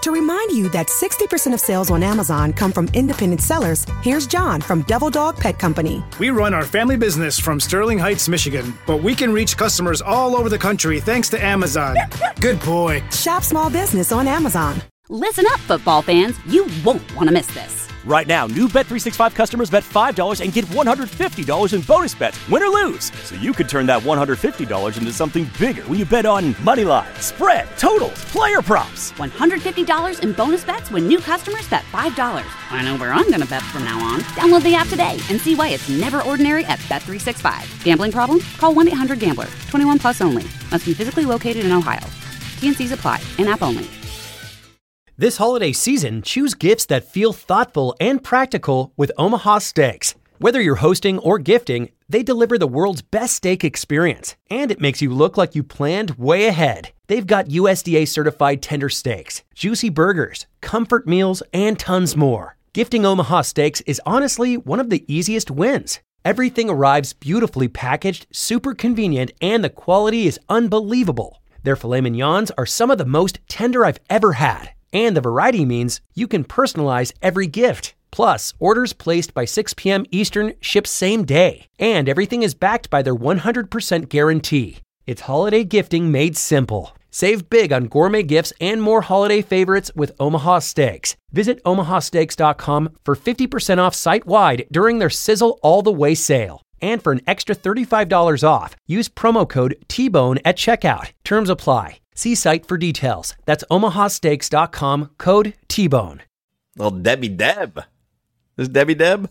To remind you that 60% of sales on Amazon come from independent sellers, here's John from Devil Dog Pet Company. We run our family business from Sterling Heights, Michigan, but we can reach customers all over the country thanks to Amazon. Good boy. Shop small business on Amazon. Listen up, football fans. You won't want to miss this. Right now, new Bet365 customers bet $5 and get $150 in bonus bets, win or lose. So you could turn that $150 into something bigger when you bet on money line, spread, totals, player props. $150 in bonus bets when new customers bet $5. I know where I'm going to bet from now on. Download the app today and see why it's never ordinary at Bet365. Gambling problem? Call 1-800-GAMBLER. 21 plus only. Must be physically located in Ohio. T&Cs apply. In-app only. This holiday season, choose gifts that feel thoughtful and practical with Omaha Steaks. Whether you're hosting or gifting, they deliver the world's best steak experience, and it makes you look like you planned way ahead. They've got USDA certified tender steaks, juicy burgers, comfort meals, and tons more. Gifting Omaha Steaks is honestly one of the easiest wins. Everything arrives beautifully packaged, super convenient, and the quality is unbelievable. Their filet mignons are some of the most tender I've ever had. And the variety means you can personalize every gift. Plus, orders placed by 6 p.m. Eastern ship same day. And everything is backed by their 100% guarantee. It's holiday gifting made simple. Save big on gourmet gifts and more holiday favorites with Omaha Steaks. Visit omahasteaks.com for 50% off site-wide during their Sizzle All the Way sale. And for an extra $35 off, use promo code TBONE at checkout. Terms apply. See site for details. That's omahasteaks.com, code TBONE. Well, Debbie Deb. Is Debbie Deb?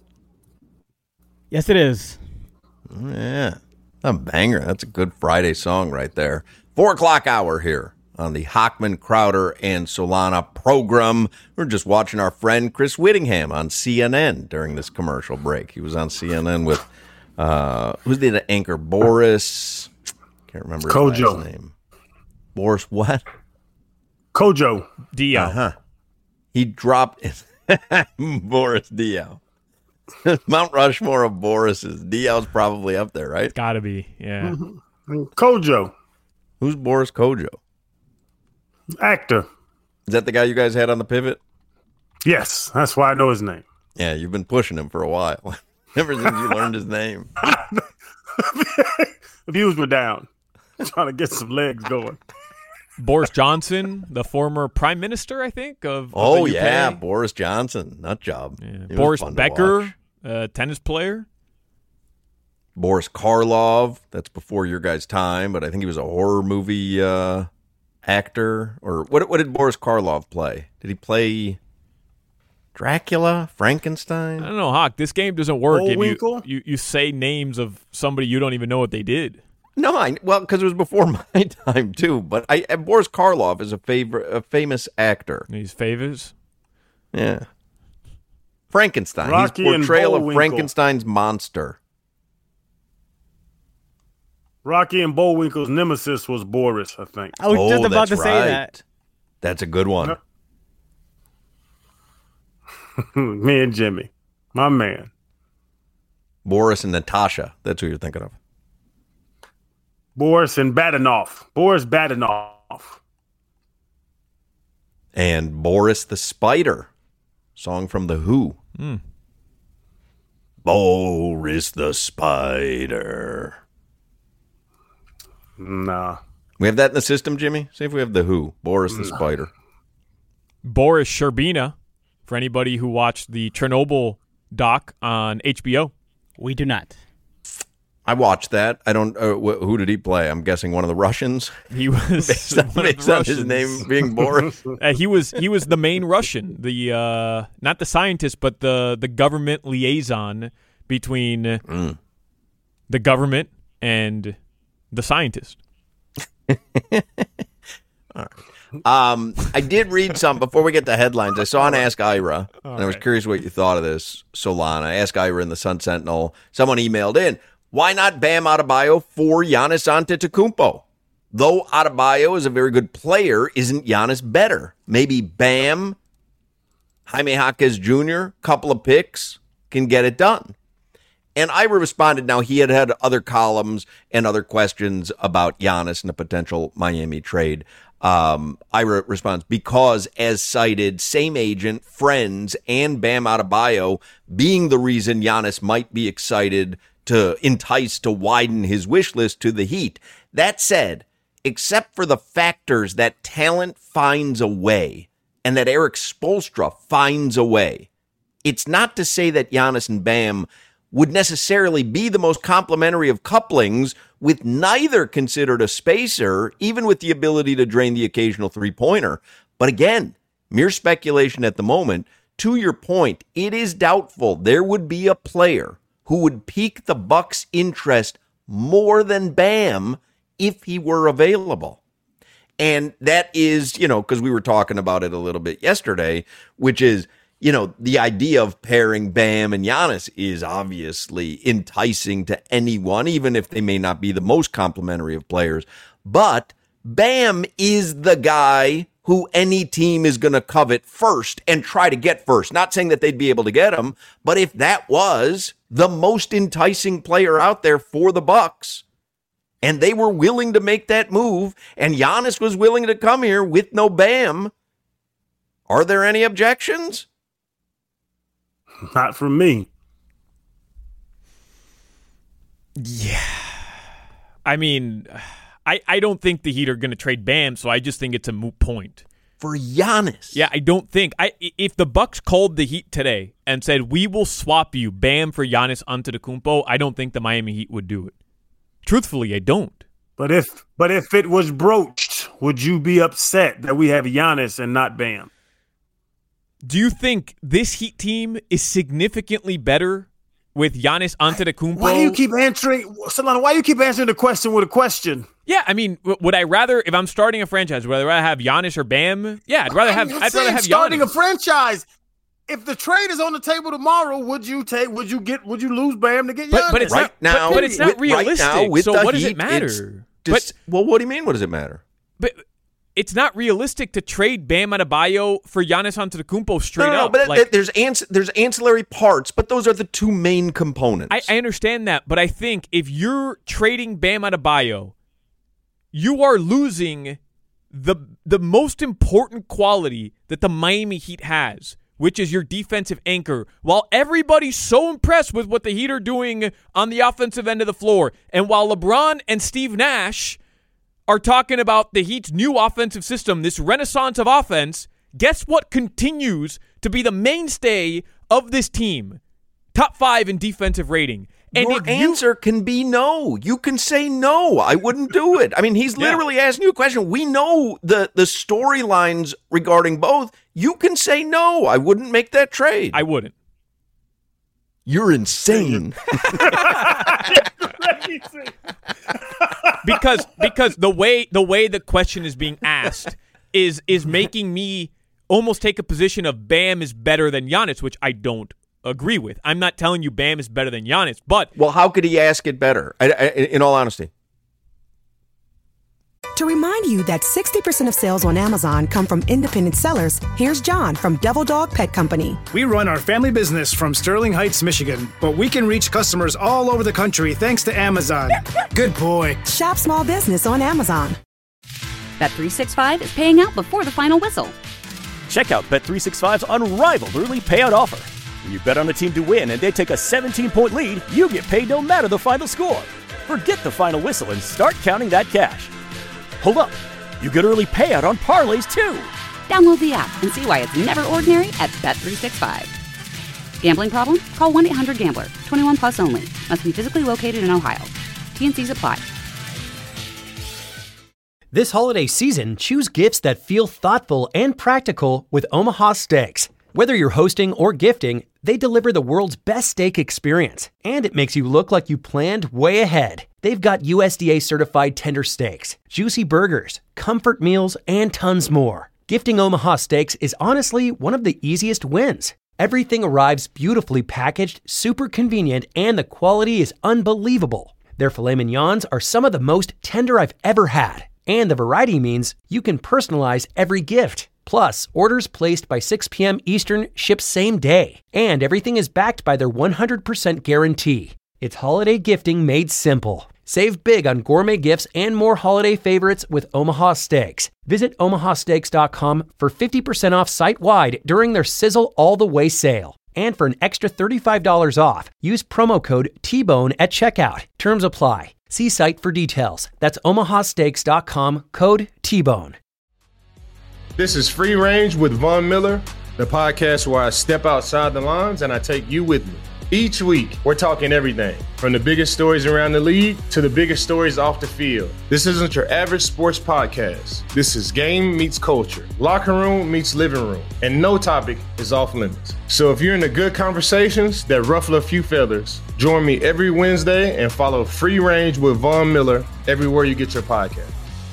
Yes, it is. Yeah, a banger. That's a good Friday song right there. 4 o'clock hour here on the Hockman, Crowder, and Solana program. We're just watching our friend Chris Whittingham on CNN during this commercial break. He was on CNN with, who's the anchor? Boris. Can't remember his last name. Boris what? Kojo. Dio. Uh-huh. He dropped Boris Dio. Mount Rushmore of Boris's. Dio's probably up there, right? Gotta be, yeah. Mm-hmm. Kojo. Who's Boris Kojo? Actor. Is that the guy you guys had on the pivot? Yes, that's why I know his name. Yeah, you've been pushing him for a while. Ever since you learned his name. The views were down. Trying to get some legs going. Boris Johnson, the former prime minister, I think, of the UK. Yeah, Boris Johnson. Nut job. Yeah. Boris Becker, tennis player. Boris Karloff. That's before your guys' time, but I think he was a horror movie actor. Or what did Boris Karloff play? Did he play Dracula? Frankenstein? I don't know, Hawk. This game doesn't work if Bullwinkle? you say names of somebody you don't even know what they did. No, because it was before my time too. But Boris Karloff is a famous actor. These favors, yeah. Frankenstein. Rocky His portrayal and of Frankenstein's monster. Rocky and Bullwinkle's nemesis was Boris, I think. I was just about to that's say right. that. That's a good one. Me and Jimmy, my man. Boris and Natasha. That's who you're thinking of. Boris and Badenoff. Boris Badenoff. And Boris the Spider. Song from The Who. Boris the Spider. Nah. We have that in the system, Jimmy? See if we have The Who. Boris the Spider. Boris Sherbina, for anybody who watched the Chernobyl doc on HBO. We do not. I watched that. I don't. Who did he play? I'm guessing one of the Russians. He was based on his name being Boris. He was the main Russian, the not the scientist, but the government liaison between the government and the scientist. All right. I did read some before we get to headlines. I saw an Ask Ira, and I was curious what you thought of this, Solana. Ask Ira in the Sun Sentinel. Someone emailed in. Why not Bam Adebayo for Giannis Antetokounmpo? Though Adebayo is a very good player, isn't Giannis better? Maybe Bam, Jaime Jaquez Jr., couple of picks, can get it done. And Ira responded. Now, he had other columns and other questions about Giannis and a potential Miami trade. Ira responds, because as cited, same agent, friends, and Bam Adebayo being the reason Giannis might be excited to entice to widen his wish list to the Heat. That said, except for the factors that talent finds a way and that Eric Spoelstra finds a way, it's not to say that Giannis and Bam would necessarily be the most complimentary of couplings, with neither considered a spacer, even with the ability to drain the occasional three-pointer. But again, mere speculation at the moment. To your point, it is doubtful there would be a player who would pique the Bucks' interest more than Bam if he were available. And that is, because we were talking about it a little bit yesterday, which is, the idea of pairing Bam and Giannis is obviously enticing to anyone, even if they may not be the most complimentary of players. But Bam is the guy who any team is going to covet first and try to get first. Not saying that they'd be able to get him, but if that was the most enticing player out there for the Bucks, and they were willing to make that move, and Giannis was willing to come here with no Bam, are there any objections? Not from me. Yeah. I mean, I don't think the Heat are going to trade Bam, so I just think it's a moot point. For Giannis. Yeah, I don't think. If the Bucks called the Heat today and said, we will swap you Bam for Giannis Antetokounmpo, I don't think the Miami Heat would do it. Truthfully, I don't. But if it was broached, would you be upset that we have Giannis and not Bam? Do you think this Heat team is significantly better with Giannis Antetokounmpo? Why do you keep answering, Solana? Why do you keep answering the question with a question? Yeah, I mean, would I rather, if I'm starting a franchise, would I rather have Giannis or Bam? Yeah, I'd rather have Giannis. Starting a franchise. If the trade is on the table tomorrow, would you lose Bam to get Giannis? But it's not realistic. Right now, so what does it matter? Well, what do you mean? What does it matter? But it's not realistic to trade Bam Adebayo for Giannis Antetokounmpo straight up. But there's ancillary parts, but those are the two main components. I understand that, but I think if you're trading Bam Adebayo, you are losing the most important quality that the Miami Heat has, which is your defensive anchor. While everybody's so impressed with what the Heat are doing on the offensive end of the floor, and while LeBron and Steve Nash are talking about the Heat's new offensive system, this renaissance of offense, guess what continues to be the mainstay of this team? Top 5 in defensive rating. And your answer can be no. You can say no. I wouldn't do it. I mean, he's literally asking you a question. We know the storylines regarding both. You can say no. I wouldn't make that trade. I wouldn't. You're insane. because the way the question is being asked is making me almost take a position of Bam is better than Giannis, which I don't agree with. I'm not telling you Bam is better than Giannis, but... Well, how could he ask it better, in all honesty? To remind you that 60% of sales on Amazon come from independent sellers, here's John from Devil Dog Pet Company. We run our family business from Sterling Heights, Michigan, but we can reach customers all over the country thanks to Amazon. Good boy. Shop small business on Amazon. Bet365 is paying out before the final whistle. Check out Bet365's unrivaled early payout offer. When you bet on a team to win and they take a 17-point lead, you get paid no matter the final score. Forget the final whistle and start counting that cash. Hold up. You get early payout on parlays, too. Download the app and see why it's never ordinary at Bet365. Gambling problem? Call 1-800-GAMBLER. 21 plus only. Must be physically located in Ohio. T&Cs apply. This holiday season, choose gifts that feel thoughtful and practical with Omaha Steaks. Whether you're hosting or gifting, they deliver the world's best steak experience, and it makes you look like you planned way ahead. They've got USDA-certified tender steaks, juicy burgers, comfort meals, and tons more. Gifting Omaha Steaks is honestly one of the easiest wins. Everything arrives beautifully packaged, super convenient, and the quality is unbelievable. Their filet mignons are some of the most tender I've ever had, and the variety means you can personalize every gift. Plus, orders placed by 6 p.m. Eastern ship same day, and everything is backed by their 100% guarantee. It's holiday gifting made simple. Save big on gourmet gifts and more holiday favorites with Omaha Steaks. Visit omahasteaks.com for 50% off site-wide during their Sizzle All the Way sale. And for an extra $35 off, use promo code TBONE at checkout. Terms apply. See site for details. That's omahasteaks.com, code TBONE. This is Free Range with Von Miller, the podcast where I step outside the lines and I take you with me. Each week, we're talking everything from the biggest stories around the league to the biggest stories off the field. This isn't your average sports podcast. This is game meets culture, locker room meets living room, and no topic is off limits. So if you're into good conversations that ruffle a few feathers, join me every Wednesday and follow Free Range with Von Miller everywhere you get your podcast.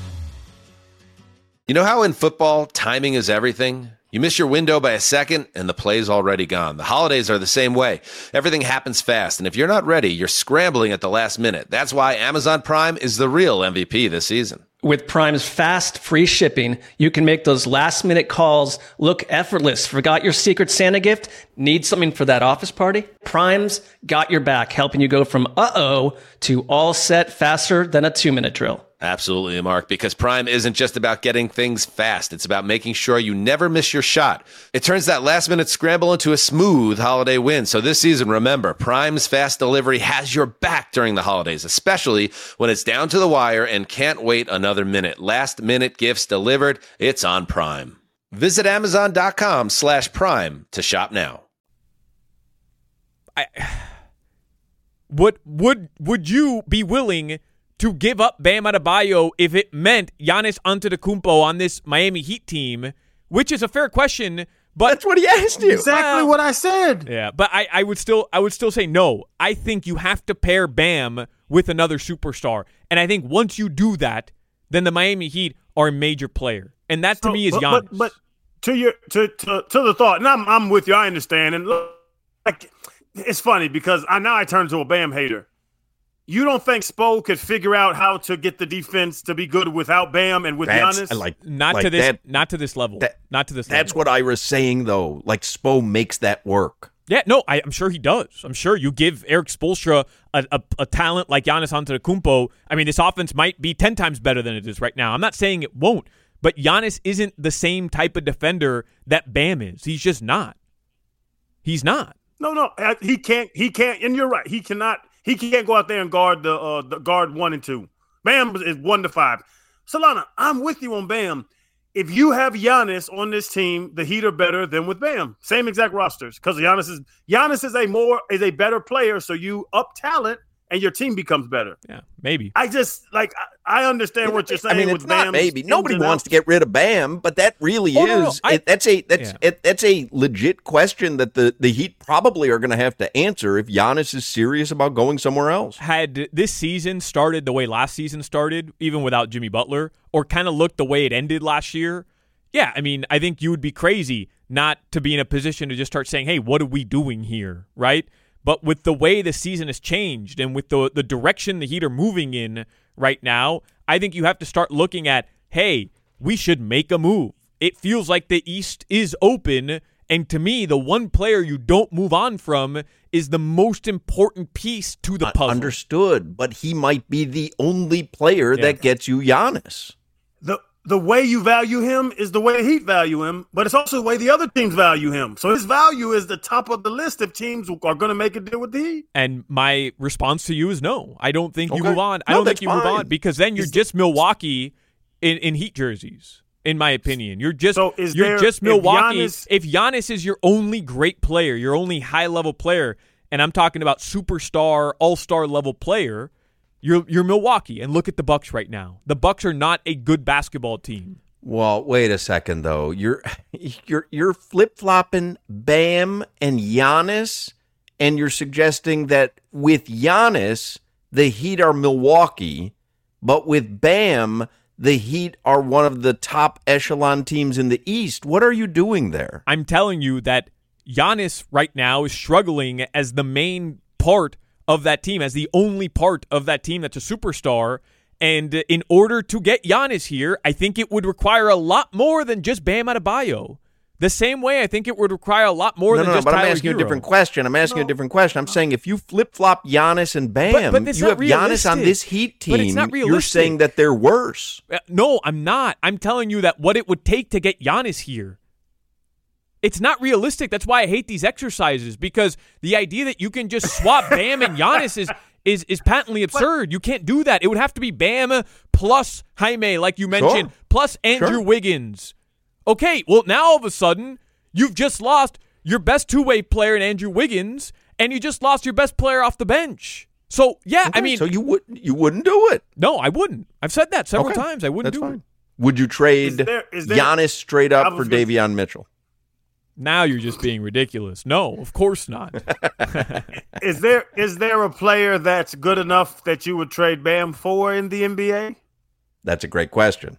You know how in football, timing is everything? You miss your window by a second, and the play's already gone. The holidays are the same way. Everything happens fast, and if you're not ready, you're scrambling at the last minute. That's why Amazon Prime is the real MVP this season. With Prime's fast, free shipping, you can make those last-minute calls look effortless. Forgot your Secret Santa gift? Need something for that office party? Prime's got your back, helping you go from uh-oh to all set faster than a 2-minute drill. Absolutely, Mark, because Prime isn't just about getting things fast. It's about making sure you never miss your shot. It turns that last-minute scramble into a smooth holiday win. So this season, remember, Prime's fast delivery has your back during the holidays, especially when it's down to the wire and can't wait another minute. Last-minute gifts delivered. It's on Prime. Visit Amazon.com/Prime to shop now. Would you be willing to give up Bam Adebayo if it meant Giannis Antetokounmpo on this Miami Heat team, which is a fair question, but that's what he asked you. Exactly what I said. Yeah, but I would still say no. I think you have to pair Bam with another superstar, and I think once you do that, then the Miami Heat are a major player, and that to me is Giannis. But to the thought, and I'm with you. I understand, and look, like, it's funny because now I turn to a Bam hater. You don't think Spo could figure out how to get the defense to be good without Bam and with Giannis? Not to this level. That's what Ira's saying, though. Like, Spo makes that work. Yeah, no, I'm sure he does. I'm sure you give Erik Spoelstra a talent like Giannis Antetokounmpo. I mean, this offense might be 10 times better than it is right now. I'm not saying it won't, but Giannis isn't the same type of defender that Bam is. He's just not. He's not. No, he can't, and you're right. He cannot. He can't go out there and guard the guard 1 and 2. Bam is 1 to 5. Solana, I'm with you on Bam. If you have Giannis on this team, the Heat are better than with Bam. Same exact rosters because Giannis is a better player. So you up talent and your team becomes better. Yeah, maybe. I understand what you're saying. I mean, it's not maybe. Nobody wants to get rid of Bam, but that really is. That's a legit question that the Heat probably are going to have to answer if Giannis is serious about going somewhere else. Had this season started the way last season started, even without Jimmy Butler, or kind of looked the way it ended last year, yeah, I mean, I think you would be crazy not to be in a position to just start saying, hey, what are we doing here, right? But with the way the season has changed and with the direction the Heat are moving in right now, I think you have to start looking at, hey, we should make a move. It feels like the East is open, and to me, the one player you don't move on from is the most important piece to the puzzle. Understood, but he might be the only player that gets you Giannis. The way you value him is the way the Heat value him, but it's also the way the other teams value him. So his value is the top of the list if teams are going to make a deal with the Heat. And my response to you is no. I don't think you move on. I don't think you move on because then you're just Milwaukee in Heat jerseys, in my opinion. You're just Milwaukee. If Giannis is your only great player, your only high-level player, and I'm talking about superstar, all-star level player, You're Milwaukee, and look at the Bucks right now. The Bucks are not a good basketball team. Well, wait a second though. You're flip-flopping Bam and Giannis, and you're suggesting that with Giannis, the Heat are Milwaukee, but with Bam, the Heat are one of the top echelon teams in the East. What are you doing there? I'm telling you that Giannis right now is struggling as the main part of that team, as the only part of that team that's a superstar. And in order to get Giannis here, I think it would require a lot more than just Bam Adebayo. The same way I think it would require a lot more than just but Tyler I'm asking you Hero. a different question. I'm saying if you flip-flop Giannis and Bam, but you have Giannis on this Heat team. But it's not realistic. You're saying that they're worse. No, I'm not. I'm telling you that what it would take to get Giannis here. It's not realistic. That's why I hate these exercises, because the idea that you can just swap Bam and Giannis is patently absurd. You can't do that. It would have to be Bam plus Jaime, like you mentioned, plus Andrew Wiggins. Okay, well, now all of a sudden, you've just lost your best two-way player in Andrew Wiggins, and you just lost your best player off the bench. So, yeah, Okay, I mean... So you wouldn't do it? No, I wouldn't. I've said that several times. I wouldn't do it. Would you trade Giannis straight up for Davion Mitchell? Now you're just being ridiculous. No, of course not. Is there a player that's good enough that you would trade Bam for in the NBA? That's a great question.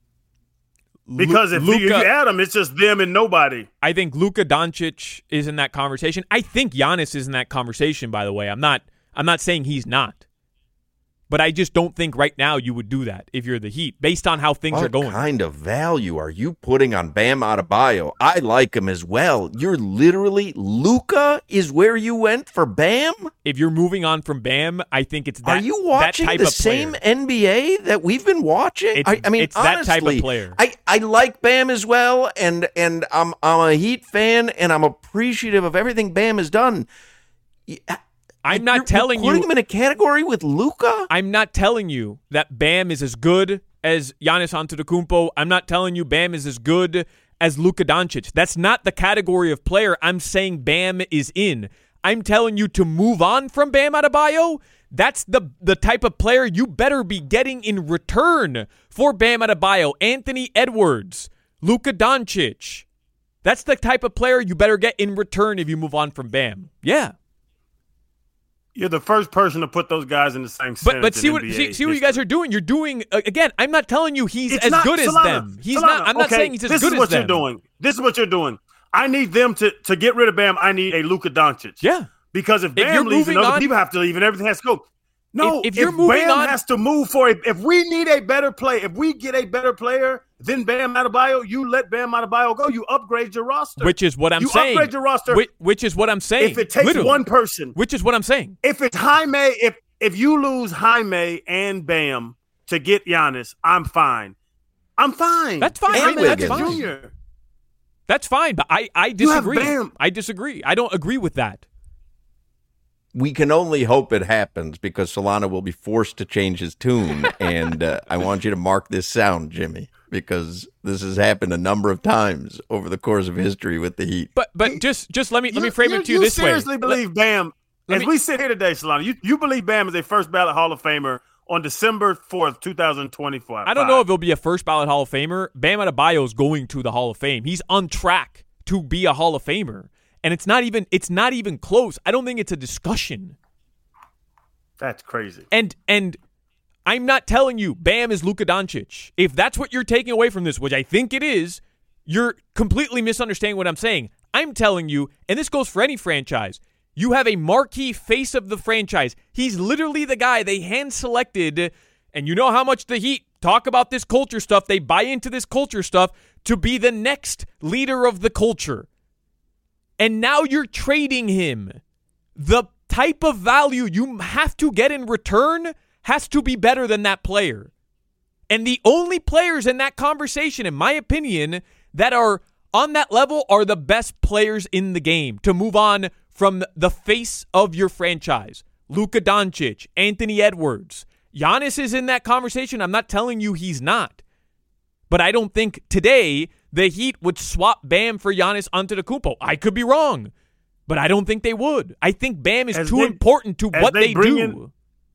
Because if you add them, it's just them and nobody. I think Luka Doncic is in that conversation. I think Giannis is in that conversation, by the way. I'm not saying he's not. But I just don't think right now you would do that if you're the Heat, based on how things are going. What kind of value are you putting on Bam Adebayo? I like him as well. You're literally, Luka is where you went for Bam? If you're moving on from Bam, I think it's that. Are you watching type the of same NBA that we've been watching? I mean, it's honestly, that type of player. I like Bam as well, and I'm a Heat fan, and I'm appreciative of everything Bam has done. I'm not telling you. Putting him in a category with Luka? I'm not telling you that Bam is as good as Giannis Antetokounmpo. I'm not telling you Bam is as good as Luka Doncic. That's not the category of player I'm saying Bam is in. I'm telling you to move on from Bam Adebayo. That's the type of player you better be getting in return for Bam Adebayo. Anthony Edwards, Luka Doncic. That's the type of player you better get in return if you move on from Bam. Yeah. You're the first person to put those guys in the same sentence. But see what you guys are doing. You're doing again. I'm not telling you he's as good as them. He's not. I'm not saying he's as good as them. This is what you're doing. This is what you're doing. I need them to get rid of Bam. I need a Luka Doncic. Yeah. Because if Bam leaves and other people have to leave and everything has to go. No, if you're moving Bam on, has to move for it. If we need a better play, if we get a better player than Bam Adebayo, you let Bam Adebayo go. You upgrade your roster. Which is what I'm saying. You upgrade your roster. Which is what I'm saying. If it takes one person. Which is what I'm saying. If it's Jaime, if you lose Jaime and Bam to get Giannis, I'm fine. That's fine. That's fine. Jr. That's fine. But I disagree. I disagree. I don't agree with that. We can only hope it happens because Solana will be forced to change his tune. And I want you to mark this sound, Jimmy, because this has happened a number of times over the course of history with the Heat. But just let me frame it to you this way. You seriously believe Bam, as we sit here today, Solana, you believe Bam is a first ballot Hall of Famer on December 4th, 2025? I don't know if he'll be a first ballot Hall of Famer. Bam Adebayo is going to the Hall of Fame. He's on track to be a Hall of Famer. And it's not even close. I don't think it's a discussion. That's crazy. And I'm not telling you Bam is Luka Doncic. If that's what you're taking away from this, which I think it is, you're completely misunderstanding what I'm saying. I'm telling you, and this goes for any franchise, you have a marquee face of the franchise. He's literally the guy they hand-selected, and you know how much the Heat talk about this culture stuff. They buy into this culture stuff to be the next leader of the culture. And now you're trading him. The type of value you have to get in return has to be better than that player. And the only players in that conversation, in my opinion, that are on that level are the best players in the game to move on from the face of your franchise. Luka Doncic, Anthony Edwards. Giannis is in that conversation. I'm not telling you he's not. But I don't think today the Heat would swap Bam for Giannis Antetokounmpo. I could be wrong, but I don't think they would. I think Bam is too important to what they do.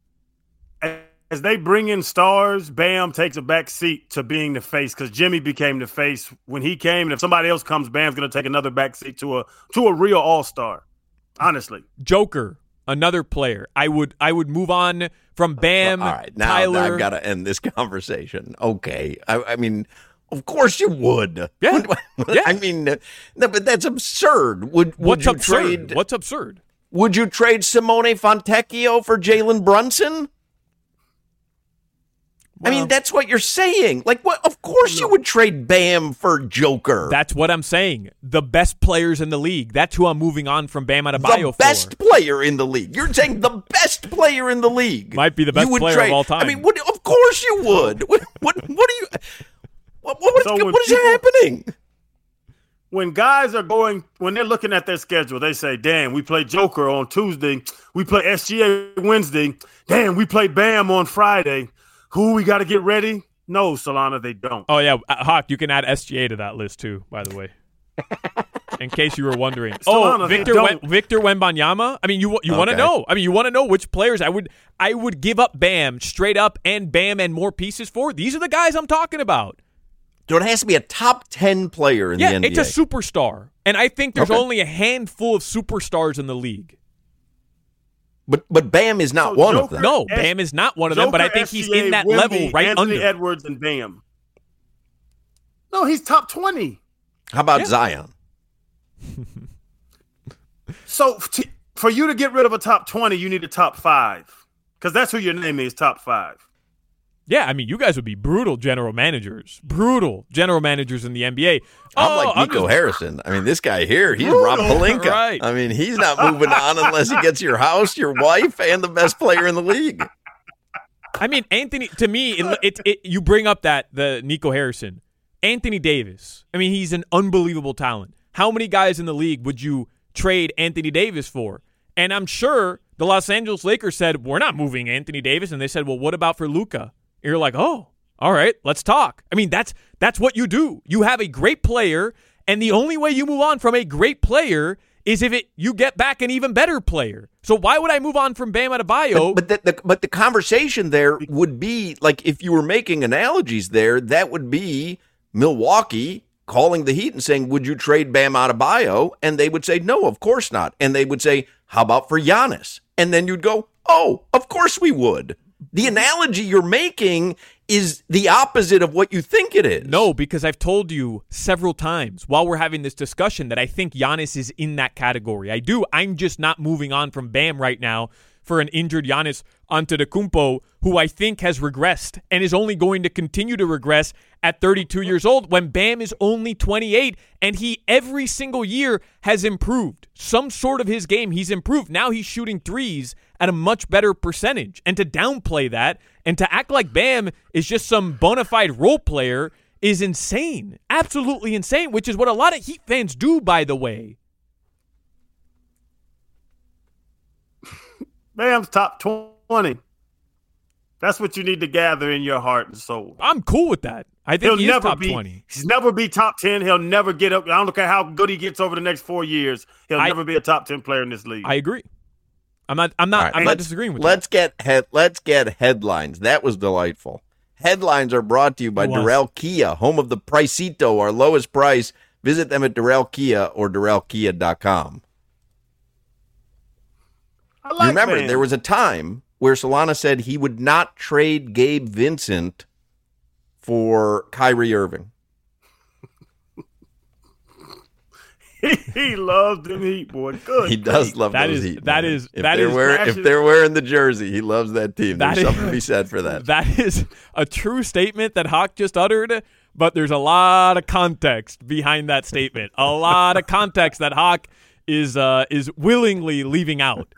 As they bring in stars, Bam takes a back seat to being the face because Jimmy became the face when he came. And if somebody else comes, Bam's going to take another back seat to a real all-star, honestly. Joker, another player. I would move on from Bam, all right, now Tyler. I've got to end this conversation. Okay. I mean, of course you would. Yeah. Yeah. I mean, no, but that's absurd. What's you absurd? What's absurd? Would you trade Simone Fontecchio for Jalen Brunson? I mean, that's what you're saying. Like, what? Of course you would trade Bam for Joker. That's what I'm saying. The best players in the league. That's who I'm moving on from Bam Adebayo The best player in the league. You're saying the best player in the league. Might be the best player of all time. I mean, of course you would. What are you? What is happening? When guys are when they're looking at their schedule, they say, damn, we play Joker on Tuesday. We play SGA Wednesday. Damn, we play Bam on Friday. Who we got to get ready? No, Solana, they don't. Oh, yeah. Hawk, you can add SGA to that list, too, by the way. In case you were wondering. Solana, Victor Wembanyama? I mean, you want to know. I mean, you want to know which players I would give up Bam straight up and Bam and more pieces for? These are the guys I'm talking about. So it has to be a top 10 player in the NBA. Yeah, it's a superstar. And I think there's only a handful of superstars in the league. But Bam is not one of them. No, Bam is not one of them, but I think he's in that level right Anthony under. Edwards and Bam. No, he's top 20. How about Zion? So for you to get rid of a top 20, you need a top 5. Because that's who your name is, top 5. Yeah, I mean, you guys would be brutal general managers in the NBA. I'm like Nico Harrison. I mean, this guy here, he's Rob Pelinka. Right. I mean, he's not moving on unless he gets your house, your wife, and the best player in the league. I mean, Anthony, to me, you bring up the Nico Harrison. Anthony Davis. I mean, he's an unbelievable talent. How many guys in the league would you trade Anthony Davis for? And I'm sure the Los Angeles Lakers said, we're not moving Anthony Davis. And they said, well, what about for Luka? You're like, oh, all right, let's talk. I mean, that's what you do. You have a great player, and the only way you move on from a great player is if you get back an even better player. So why would I move on from Bam Adebayo? But the conversation there would be, like, if you were making analogies there, that would be Milwaukee calling the Heat and saying, would you trade Bam Adebayo? And they would say, no, of course not. And they would say, how about for Giannis? And then you'd go, oh, of course we would. The analogy you're making is the opposite of what you think it is. No, because I've told you several times while we're having this discussion that I think Giannis is in that category. I do. I'm just not moving on from Bam right now for an injured Giannis Antetokounmpo, who I think has regressed and is only going to continue to regress at 32 years old when Bam is only 28, and he every single year has improved. Some sort of his game, he's improved. Now he's shooting threes at a much better percentage. And to downplay that and to act like Bam is just some bona fide role player is insane. Absolutely insane, which is what a lot of Heat fans do, by the way. Bam's top 20. That's what you need to gather in your heart and soul. I'm cool with that. I think he's top 20. He's never be top 10. He'll never get up. I don't care how good he gets over the next 4 years. He'll never be a top 10 player in this league. I agree. I'm not disagreeing with let's get headlines. That was delightful. Headlines are brought to you by Durrell Kia, home of the Pricito, our lowest price. Visit them at Durrell Kia or DurrellKia.com. You remember, there was a time where Solana said he would not trade Gabe Vincent for Kyrie Irving. He loves them Heat, boy. Good. He does love those Heat. If they're wearing the jersey, he loves that team. There's something to be said for that. That is a true statement that Hawk just uttered, but there's a lot of context behind that statement. A lot of context that Hawk is willingly leaving out.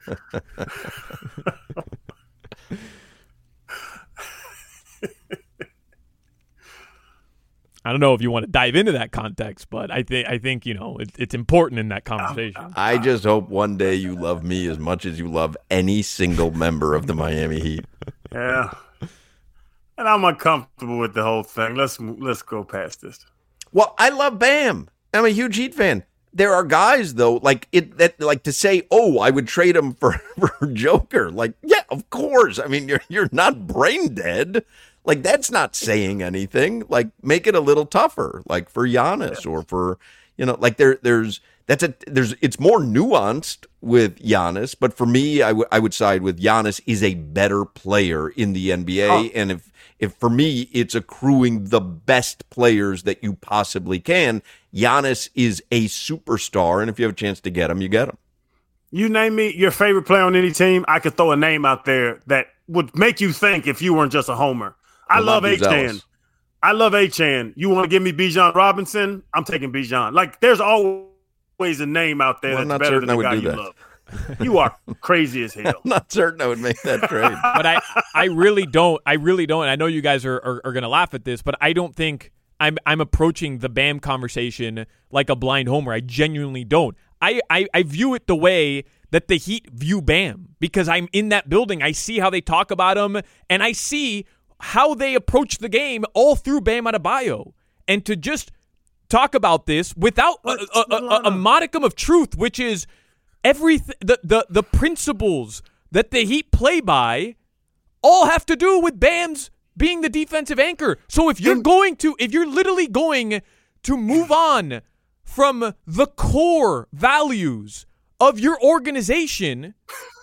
I don't know if you want to dive into that context, but I think it's important in that conversation. I just hope one day you love me as much as you love any single member of the Miami Heat. Yeah, and I'm uncomfortable with the whole thing. Let's go past this. Well, I love Bam. I'm a huge Heat fan. There are guys though, like to say, "Oh, I would trade him for Joker." Like, yeah, of course. I mean, you're not brain dead. Like, that's not saying anything. Like, make it a little tougher, like for Giannis or for, like it's more nuanced with Giannis. But for me, I would side with Giannis is a better player in the NBA. And if for me, it's accruing the best players that you possibly can, Giannis is a superstar. And if you have a chance to get him, you get him. You name me your favorite player on any team, I could throw a name out there that would make you think if you weren't just a homer. I love Achane. I love Achane. You want to give me Bijan Robinson? I'm taking Bijan. Like, there's always a name out there that's better than the guy you love. You are crazy as hell. I'm not certain I would make that trade. But I really don't. I really don't. I know you guys are going to laugh at this, but I don't think I'm approaching the Bam conversation like a blind homer. I genuinely don't. I view it the way that the Heat view Bam, because I'm in that building. I see how they talk about him, and I see how they approach the game all through Bam Adebayo. And to just talk about this without a modicum of truth, which is everything, the principles that the Heat play by all have to do with Bam's being the defensive anchor. So if you're literally going to move on from the core values of your organization,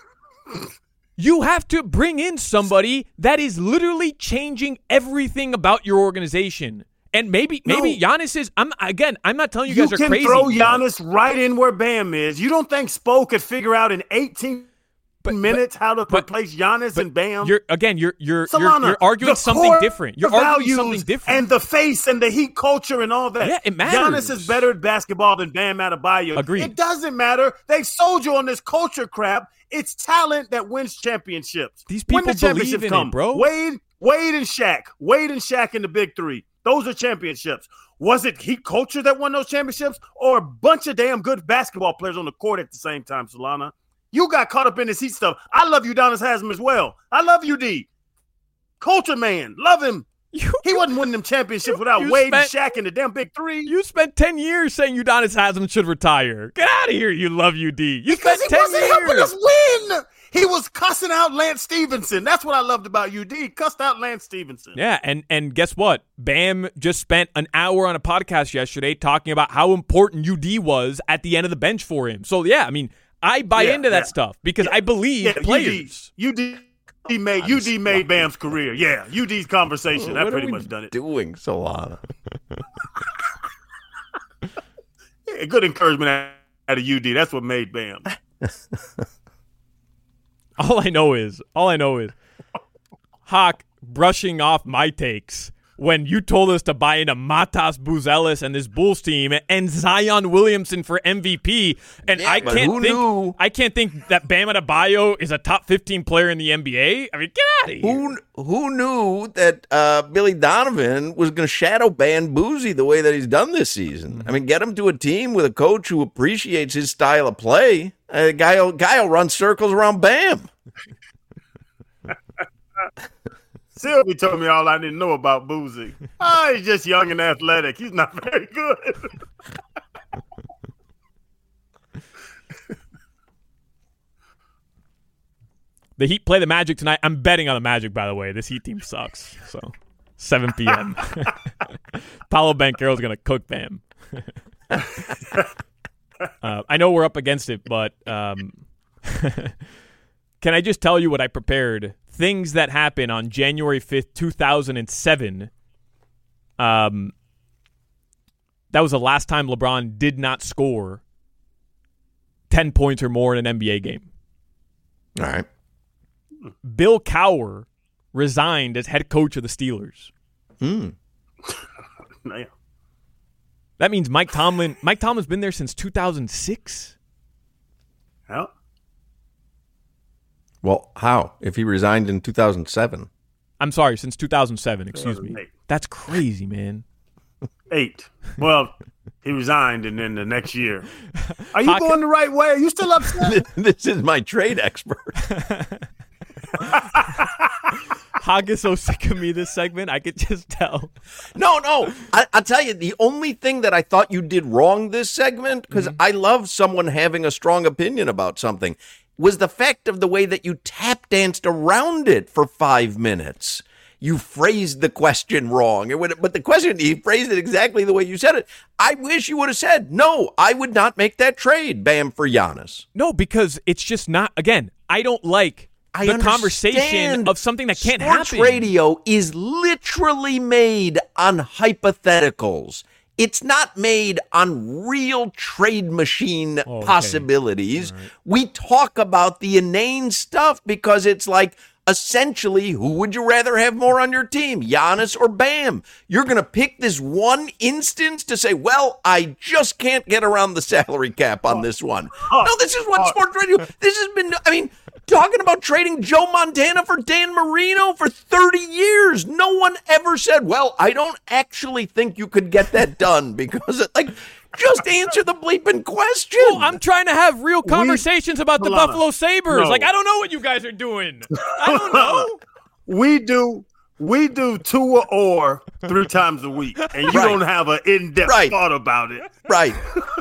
you have to bring in somebody that is literally changing everything about your organization. And maybe Giannis is. I'm not telling you guys are crazy. You can throw Giannis right in where Bam is. You don't think Spo could figure out in 18 minutes how to replace Giannis and Bam? You're arguing something different. You're arguing something different. And the face and the Heat culture and all that. Yeah, it matters. Giannis is better at basketball than Bam Adebayo. Agreed. It doesn't matter. They've sold you on this culture crap. It's talent that wins championships. These people believe in it, bro. Wade and Shaq. Wade and Shaq in the big three. Those are championships. Was it Heat culture that won those championships, or a bunch of damn good basketball players on the court at the same time, Solana? You got caught up in this Heat stuff. I love Udonis Haslem as well. I love UD. Culture man. Love him. He wasn't winning them championships without Wade and Shaq in the damn big three. You spent 10 years saying Udonis Haslem should retire. Get out of here, you love UD. Because he wasn't helping us win. He was cussing out Lance Stevenson. That's what I loved about UD. He cussed out Lance Stevenson. Yeah, and guess what? Bam just spent an hour on a podcast yesterday talking about how important UD was at the end of the bench for him. So, yeah, I mean, I buy into that stuff because I believe players. UD made Bam's career. Yeah, UD's conversation. That pretty much done it. Doing Solana. Yeah, good encouragement out of UD. That's what made Bam. All I know is Hawk brushing off my takes when you told us to buy into Matas Buzelis and this Bulls team and Zion Williamson for MVP. And I can't think that Bam Adebayo is a top 15 player in the NBA. I mean, get out of here. Who knew that Billy Donovan was going to shadow ban Boozy the way that he's done this season? I mean, get him to a team with a coach who appreciates his style of play. A guy will run circles around Bam. Sylvie told me all I didn't know about Boozy. He's just young and athletic. He's not very good. The Heat play the Magic tonight. I'm betting on the Magic, by the way. This Heat team sucks. So, 7 p.m. Paolo Banchero's going to cook Bam. I know we're up against it, but can I just tell you what I prepared? Things that happened on January 5th, 2007. That was the last time LeBron did not score 10 points or more in an NBA game. All right. Bill Cowher resigned as head coach of the Steelers. Man. That means Mike Tomlin's been there since 2006. How? Well, how? If he resigned in 2007. I'm sorry, since 2007, excuse me. That's crazy, man. 8. Well, he resigned, and then the next year. Are you going the right way? Are you still upset? This is my trade expert. Hog is so sick of me this segment, I could just tell. No. I'll tell you, the only thing that I thought you did wrong this segment, because I love someone having a strong opinion about something, was the fact of the way that you tap danced around it for 5 minutes. You phrased the question wrong. But the question, you phrased it exactly the way you said it. I wish you would have said, no, I would not make that trade, Bam, for Giannis. No, because it's just not, again, I don't like the conversation of something that can't happen. Sports radio is literally made on hypotheticals. It's not made on real trade machine possibilities. Right. We talk about the inane stuff because it's like essentially, who would you rather have more on your team, Giannis or Bam? You're going to pick this one instance to say, well, I just can't get around the salary cap on this one. No, this is what sports radio, this has been, I mean, talking about trading Joe Montana for Dan Marino for 30 years. No one ever said, well, I don't actually think you could get that done because, just answer the bleeping question. Well, I'm trying to have real conversations about the Buffalo Sabres. No. I don't know what you guys are doing. I don't know. We do Tua or 3 times a week, and you don't have an in-depth thought about it. Right.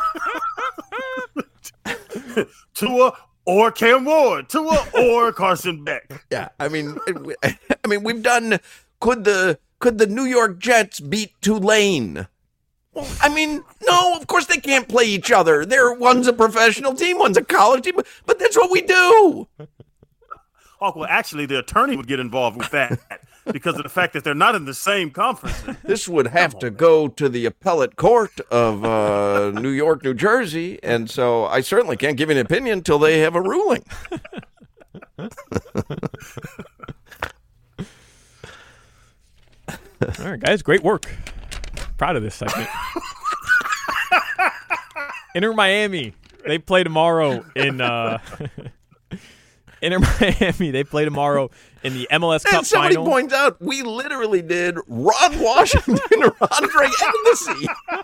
Tua or Cam Ward, Tua or Carson Beck. Yeah, I mean, we've done. Could the New York Jets beat Tulane? Well, I mean, no, of course they can't play each other. One's a professional team, one's a college team, but that's what we do. Oh, well, actually, the attorney would get involved with that because of the fact that they're not in the same conference. This would have to go to the appellate court of New York, New Jersey, and so I certainly can't give an opinion until they have a ruling. All right, guys, great work. Proud of this segment. Inter Miami, they play tomorrow in Inter Miami. They play tomorrow in the MLS Cup somebody final. Points out we literally did Ron Washington or Andre Agassi.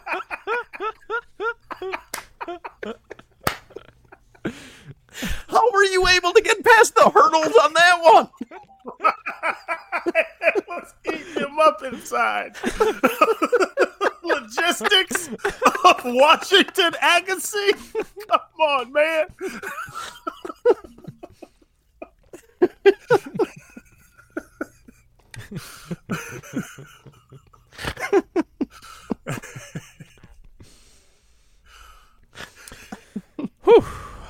How were you able to get past the hurdles on that one? It was eating him up inside. Logistics of Washington Agassi. Come on, man. Whew.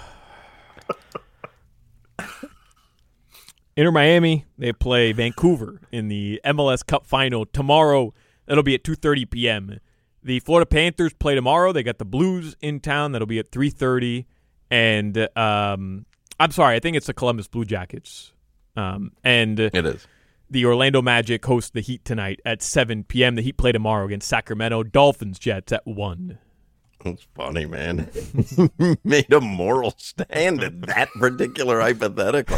Inter Miami, they play Vancouver in the MLS Cup final tomorrow. That'll be at 2:30 p.m. The Florida Panthers play tomorrow. They got the Blues in town. That'll be at 3:30. And I'm sorry, I think it's the Columbus Blue Jackets. And it is. The Orlando Magic host the Heat tonight at 7 p.m. The Heat play tomorrow against Sacramento. Dolphins Jets at 1. That's funny, man. Made a moral stand at that particular hypothetical.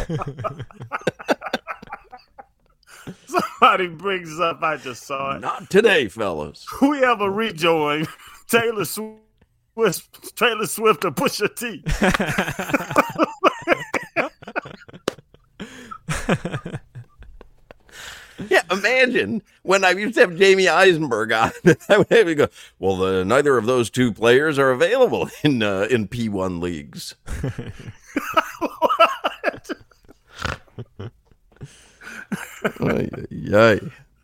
Somebody brings up, I just saw it. Not today, fellas. We have a rejoin. Taylor Swift or Pusha T. Yeah, imagine when I used to have Jamie Eisenberg on. I would have to go, well, neither of those two players are available in P1 leagues. Yay.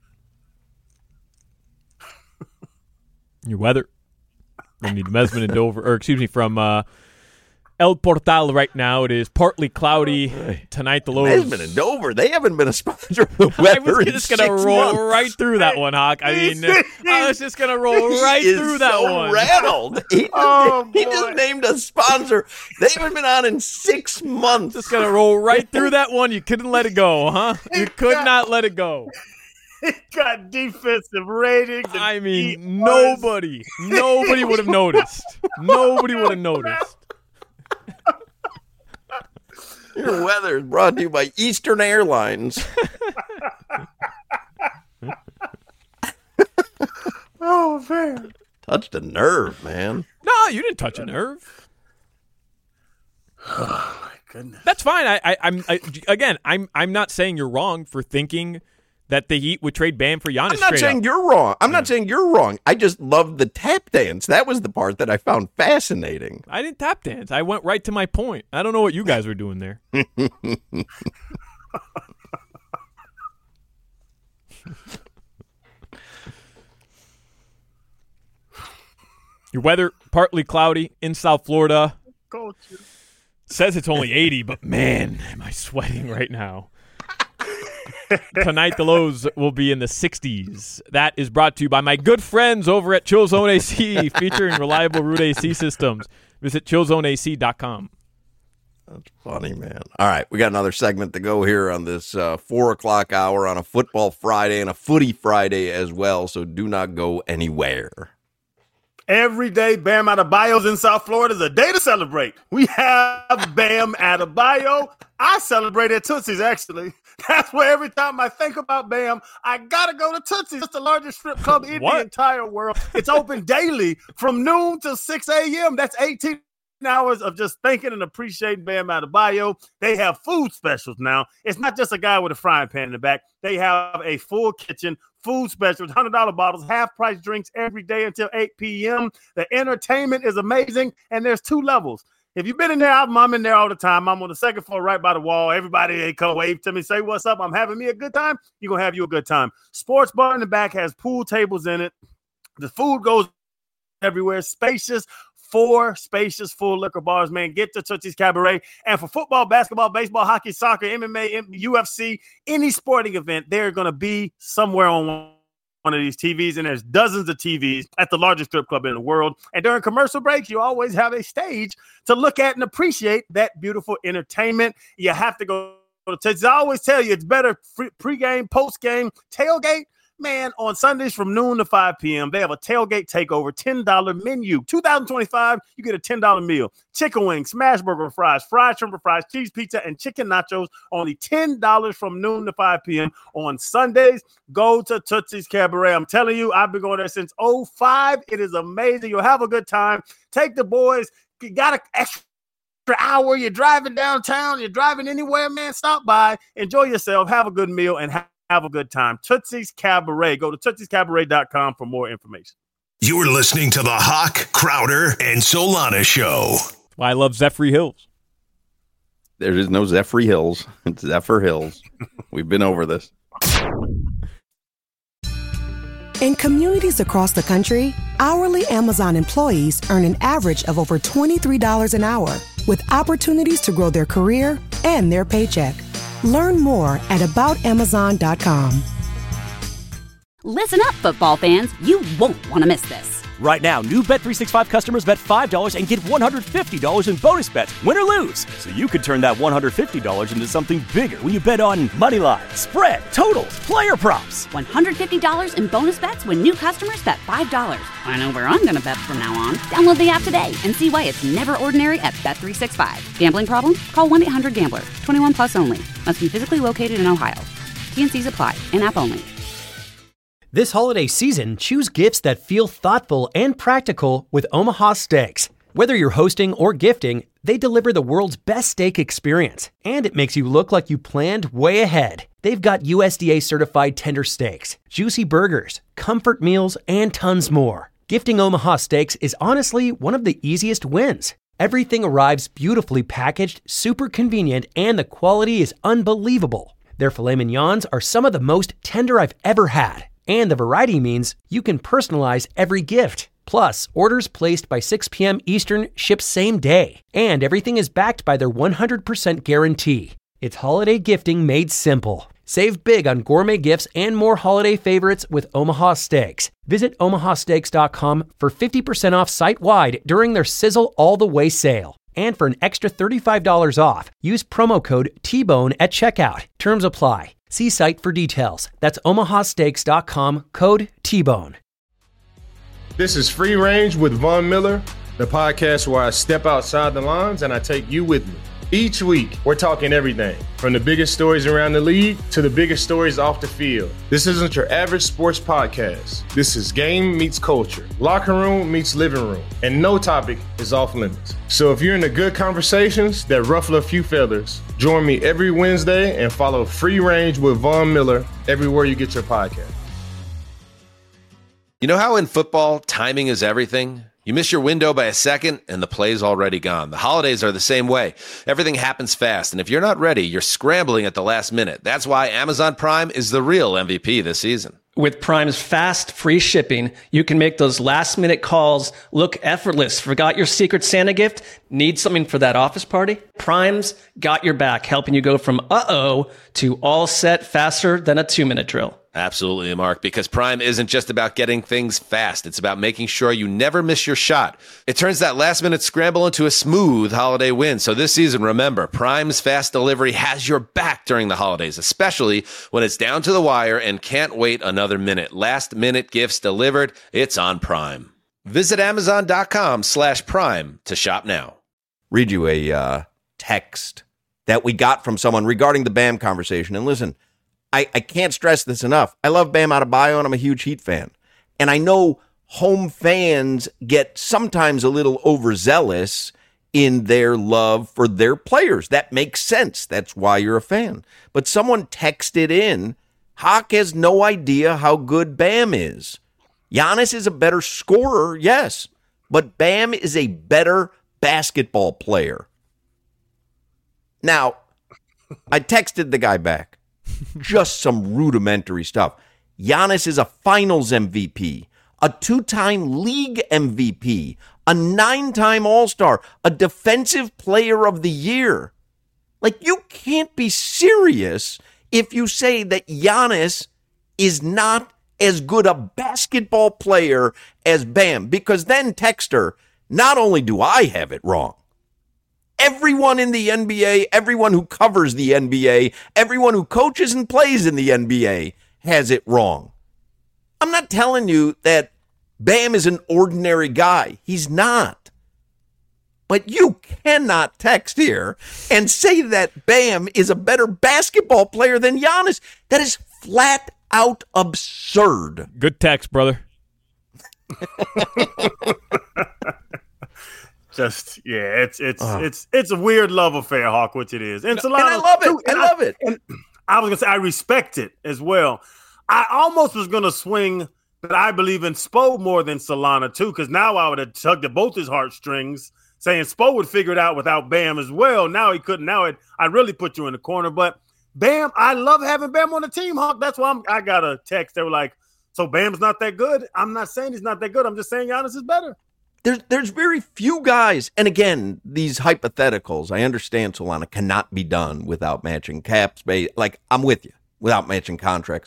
Your weather. From the Mesman and Dover, or excuse me, from El Portal right now. It is partly cloudy tonight. The lows. Mesman and Dover, they haven't been a sponsor of the weather. I was just going to roll right through that one, Hawk. I mean, I was just going to roll right through that one. Rattled. He just named a sponsor. They haven't been on in 6 months. Just going to roll right through that one. You couldn't let it go, huh? You could not let it go. It got defensive ratings. I mean, nobody would have noticed. Nobody would have noticed. Your weather is brought to you by Eastern Airlines. Oh, man. Touched a nerve, man. No, you didn't touch a nerve. Oh, my goodness. That's fine. I'm not saying you're wrong for thinking that the Heat would trade Bam for Giannis. I'm not saying you're wrong. I'm not saying you're wrong. I just loved the tap dance. That was the part that I found fascinating. I didn't tap dance. I went right to my point. I don't know what you guys were doing there. Your weather, partly cloudy in South Florida. Culture. Says it's only 80, but man, am I sweating right now. Tonight, the lows will be in the 60s. That is brought to you by my good friends over at Chill Zone AC, featuring reliable root AC systems. Visit chillzoneac.com. That's funny, man. All right, we got another segment to go here on this 4 o'clock hour on a Football Friday and a Footy Friday as well, so do not go anywhere. Every day, Bam Adebayo's in South Florida is a day to celebrate. We have Bam Adebayo. I celebrate at Tootsie's, actually. That's where every time I think about Bam, I got to go to Tootsie's. It's the largest strip club in the entire world. It's open daily from noon till 6 a.m. That's 18 hours of just thinking and appreciating Bam Adebayo. They have food specials now. It's not just a guy with a frying pan in the back. They have a full kitchen, food specials, $100 bottles, half-price drinks every day until 8 p.m. The entertainment is amazing, and there's 2 levels. If you've been in there, I'm in there all the time. I'm on the second floor right by the wall. Everybody, they come wave to me, say, what's up? I'm having me a good time. You're going to have you a good time. Sports bar in the back has pool tables in it. The food goes everywhere. Spacious, 4 spacious full liquor bars, man. Get to Tootsie's Cabaret. And for football, basketball, baseball, hockey, soccer, MMA, UFC, any sporting event, they're going to be somewhere on one of these TVs, and there's dozens of TVs at the largest strip club in the world. And during commercial breaks, you always have a stage to look at and appreciate that beautiful entertainment. You have to go to Tootsie's. I always tell you, it's better pregame, postgame, tailgate. Man, on Sundays from noon to 5 p.m., they have a tailgate takeover, $10 menu. 2025, you get a $10 meal. Chicken wings, smash burger fries, fried shrimp fries, cheese pizza, and chicken nachos. Only $10 from noon to 5 p.m. on Sundays. Go to Tootsie's Cabaret. I'm telling you, I've been going there since 2005. It is amazing. You'll have a good time. Take the boys. You got an extra hour. You're driving downtown. You're driving anywhere, man. Stop by. Enjoy yourself. Have a good meal and have a good time. Tootsie's Cabaret. Go to tootsiescabaret.com for more information. You're listening to the Hawk, Crowder, and Solana Show. Well, I love Zephyr Hills. There is no Zephyr Hills. It's Zephyr Hills. We've been over this. In communities across the country, hourly Amazon employees earn an average of over $23 an hour, with opportunities to grow their career and their paycheck. Learn more at aboutamazon.com. Listen up, football fans. You won't want to miss this. Right now, new Bet365 customers bet $5 and get $150 in bonus bets, win or lose. So you could turn that $150 into something bigger when you bet on moneyline, spread, totals, player props. $150 in bonus bets when new customers bet $5. I know where I'm going to bet from now on. Download the app today and see why it's never ordinary at Bet365. Gambling problem? Call 1-800-GAMBLER. 21 plus only. Must be physically located in Ohio. T&Cs apply. In-app only. This holiday season, choose gifts that feel thoughtful and practical with Omaha Steaks. Whether you're hosting or gifting, they deliver the world's best steak experience, and it makes you look like you planned way ahead. They've got USDA certified tender steaks, juicy burgers, comfort meals, and tons more. Gifting Omaha Steaks is honestly one of the easiest wins. Everything arrives beautifully packaged, super convenient, and the quality is unbelievable. Their filet mignons are some of the most tender I've ever had. And the variety means you can personalize every gift. Plus, orders placed by 6 p.m. Eastern ship same day. And everything is backed by their 100% guarantee. It's holiday gifting made simple. Save big on gourmet gifts and more holiday favorites with Omaha Steaks. Visit omahasteaks.com for 50% off site-wide during their Sizzle All the Way sale. And for an extra $35 off, use promo code TBONE at checkout. Terms apply. See site for details. That's omahasteaks.com, code TBONE. This is Free Range with Von Miller, the podcast where I step outside the lines and I take you with me. Each week, we're talking everything from the biggest stories around the league to the biggest stories off the field. This isn't your average sports podcast. This is game meets culture, locker room meets living room, and no topic is off limits. So if you're into good conversations that ruffle a few feathers, join me every Wednesday and follow Free Range with Von Miller everywhere you get your podcast. You know how in football, timing is everything? You miss your window by a second, and the play's already gone. The holidays are the same way. Everything happens fast, and if you're not ready, you're scrambling at the last minute. That's why Amazon Prime is the real MVP this season. With Prime's fast, free shipping, you can make those last-minute calls look effortless. Forgot your Secret Santa gift? Need something for that office party? Prime's got your back, helping you go from uh-oh to all set faster than a 2-minute drill. Absolutely, Mark, because Prime isn't just about getting things fast. It's about making sure you never miss your shot. It turns that last-minute scramble into a smooth holiday win. So this season, remember, Prime's fast delivery has your back during the holidays, especially when it's down to the wire and can't wait another minute. Last-minute gifts delivered. It's on Prime. Visit Amazon.com/Prime to shop now. Read you a text that we got from someone regarding the Bam conversation. And listen, I can't stress this enough. I love Bam Adebayo, and I'm a huge Heat fan. And I know home fans get sometimes a little overzealous in their love for their players. That makes sense. That's why you're a fan. But someone texted in, Hawk has no idea how good Bam is. Giannis is a better scorer, yes, but Bam is a better basketball player. Now, I texted the guy back. Just some rudimentary stuff. Giannis is a finals MVP, a 2-time league MVP, a 9-time All-Star, a defensive player of the year. Like, you can't be serious if you say that Giannis is not as good a basketball player as Bam, because then, texter, not only do I have it wrong, everyone in the NBA, everyone who covers the NBA, everyone who coaches and plays in the NBA has it wrong. I'm not telling you that Bam is an ordinary guy. He's not. But you cannot text here and say that Bam is a better basketball player than Giannis. That is flat out absurd. Good text, brother. It's a weird love affair, Hawk, which it is. And Solana, I love it. I love it. And I was going to say, I respect it as well. I almost was going to swing that I believe in Spo more than Solana, too, because now I would have tugged at both his heartstrings, saying Spo would figure it out without Bam as well. Now he couldn't. Now I really put you in the corner. But Bam, I love having Bam on the team, Hawk. That's why I got a text. They were like, so Bam's not that good? I'm not saying he's not that good. I'm just saying Giannis is better. There's very few guys, and again, these hypotheticals, I understand, Solana, cannot be done without matching caps. Like, I'm with you, without matching contracts.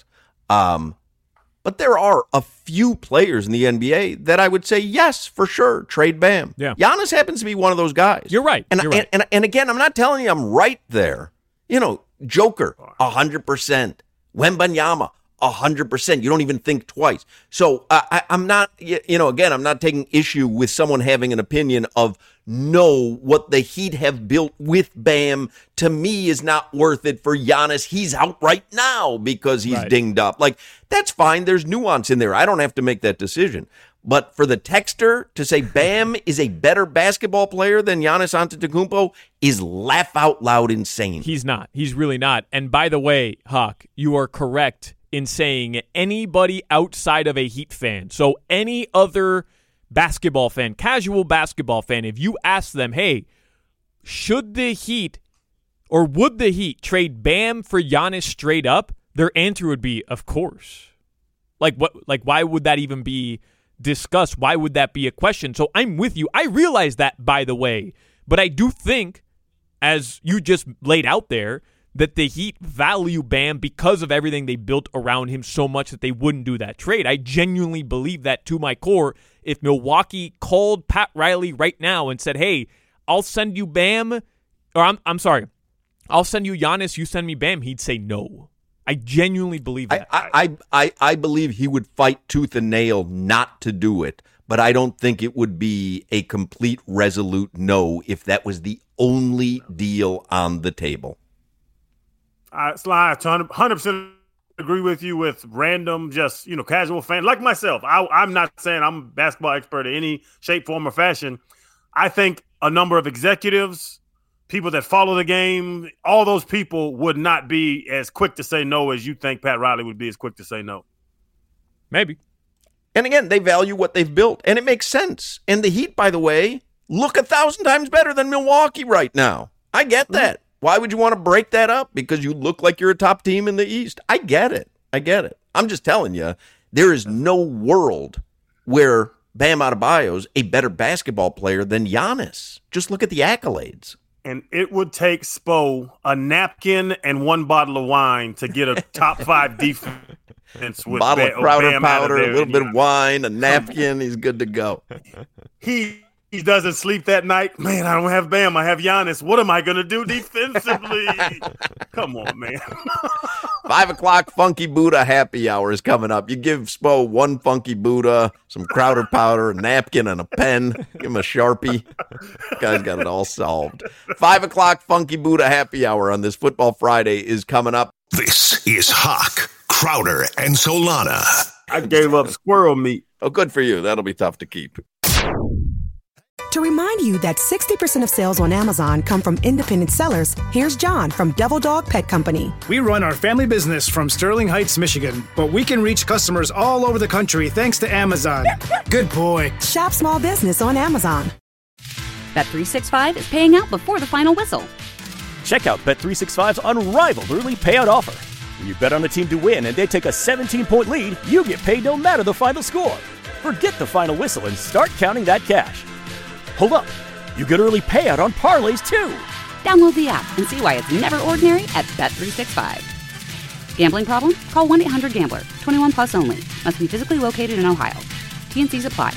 But there are a few players in the NBA that I would say, yes, for sure, trade Bam. Yeah. Giannis happens to be one of those guys. You're right. And again, I'm not telling you I'm right there. You know, Joker, 100%. Wembanyama, 100%. You don't even think twice. So I'm not, again, I'm not taking issue with someone having an opinion of what the Heat have built with Bam, to me, is not worth it for Giannis. He's out right now because he's dinged up. Like, that's fine. There's nuance in there. I don't have to make that decision. But for the texter to say Bam is a better basketball player than Giannis Antetokounmpo is laugh out loud insane. He's not. He's really not. And by the way, Hawk, you are correct in saying anybody outside of a Heat fan, so any other basketball fan, casual basketball fan, if you ask them, hey, should the Heat or would the Heat trade Bam for Giannis straight up, their answer would be, of course. Like, what? Like, why would that even be discussed? Why would that be a question? So I'm with you. I realize that, by the way, but I do think, as you just laid out there, that the Heat value Bam because of everything they built around him so much that they wouldn't do that trade. I genuinely believe that to my core. If Milwaukee called Pat Riley right now and said, hey, I'll send you Bam, or I'm sorry, I'll send you Giannis, you send me Bam, he'd say no. I genuinely believe that. I believe he would fight tooth and nail not to do it, but I don't think it would be a complete resolute no if that was the only deal on the table. Sly, 100% agree with you with random, just, casual fan like myself. I'm not saying I'm a basketball expert in any shape, form, or fashion. I think a number of executives, people that follow the game, all those people would not be as quick to say no as you think Pat Riley would be as quick to say no. Maybe. And again, they value what they've built, and it makes sense. And the Heat, by the way, look 1,000 times better than Milwaukee right now. I get that. Why would you want to break that up? Because you look like you're a top team in the East. I get it. I'm just telling you, there is no world where Bam Adebayo's a better basketball player than Giannis. Just look at the accolades. And it would take Spo a napkin and one bottle of wine to get a top 5 defense with bottle of Crowder Bam powder, a there, little bit of wine, a napkin. He's good to go. He doesn't sleep that night. Man, I don't have Bam. I have Giannis. What am I going to do defensively? Come on, man. 5 o'clock Funky Buddha happy hour is coming up. You give Spo one Funky Buddha, some Crowder powder, a napkin, and a pen. Give him a Sharpie. Guy's got it all solved. 5 o'clock Funky Buddha happy hour on this Football Friday is coming up. This is Hawk, Crowder, and Solana. I gave up squirrel meat. Oh, good for you. That'll be tough to keep. To remind you that 60% of sales on Amazon come from independent sellers, here's John from Devil Dog Pet Company. We run our family business from Sterling Heights, Michigan, but we can reach customers all over the country thanks to Amazon. Good boy. Shop small business on Amazon. Bet365 is paying out before the final whistle. Check out Bet365's unrivaled early payout offer. When you bet on a team to win and they take a 17-point lead, you get paid no matter the final score. Forget the final whistle and start counting that cash. Hold up. You get early payout on parlays, too. Download the app and see why it's never ordinary at Bet365. Gambling problem? Call 1-800-GAMBLER. 21 plus only. Must be physically located in Ohio. T&Cs apply.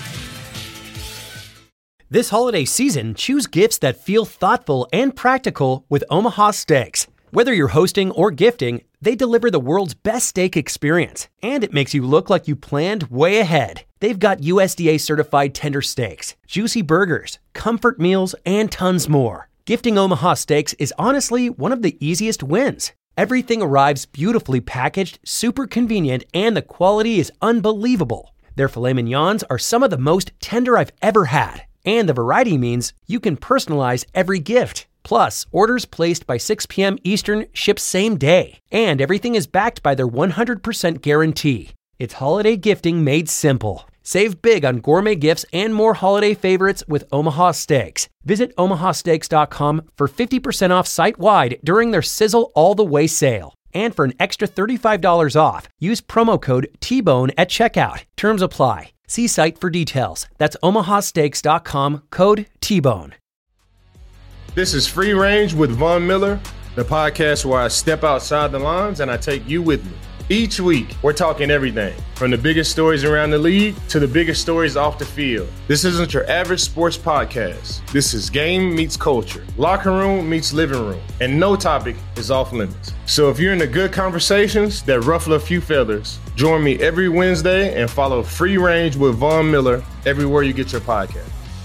This holiday season, choose gifts that feel thoughtful and practical with Omaha Steaks. Whether you're hosting or gifting, they deliver the world's best steak experience, and it makes you look like you planned way ahead. They've got USDA certified tender steaks, juicy burgers, comfort meals, and tons more. Gifting Omaha Steaks is honestly one of the easiest wins. Everything arrives beautifully packaged, super convenient, and the quality is unbelievable. Their filet mignons are some of the most tender I've ever had, and the variety means you can personalize every gift. Plus, orders placed by 6 p.m. Eastern ship same day, and everything is backed by their 100% guarantee. It's holiday gifting made simple. Save big on gourmet gifts and more holiday favorites with Omaha Steaks. Visit omahasteaks.com for 50% off site-wide during their Sizzle All the Way sale. And for an extra $35 off, use promo code TBONE at checkout. Terms apply. See site for details. That's omahasteaks.com, code TBONE. This is Free Range with Von Miller, the podcast where I step outside the lines and I take you with me. Each week, we're talking everything from the biggest stories around the league to the biggest stories off the field. This isn't your average sports podcast. This is game meets culture, locker room meets living room, and no topic is off limits. So if you're into good conversations that ruffle a few feathers, join me every Wednesday and follow Free Range with Von Miller everywhere you get your podcast.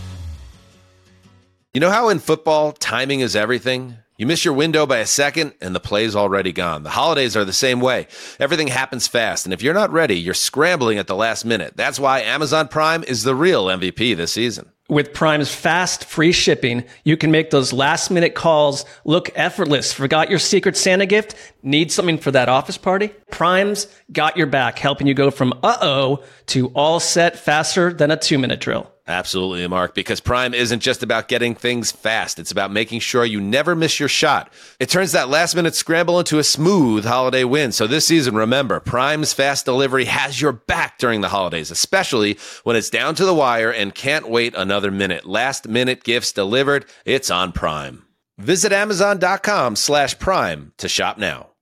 You know how in football, timing is everything? You miss your window by a second, and the play's already gone. The holidays are the same way. Everything happens fast, and if you're not ready, you're scrambling at the last minute. That's why Amazon Prime is the real MVP this season. With Prime's fast, free shipping, you can make those last-minute calls look effortless. Forgot your Secret Santa gift? Need something for that office party? Prime's got your back, helping you go from uh-oh to all set faster than a 2-minute drill. Absolutely, Mark, because Prime isn't just about getting things fast. It's about making sure you never miss your shot. It turns that last-minute scramble into a smooth holiday win. So this season, remember, Prime's fast delivery has your back during the holidays, especially when it's down to the wire and can't wait another minute. Last-minute gifts delivered. It's on Prime. Visit Amazon.com/Prime to shop now.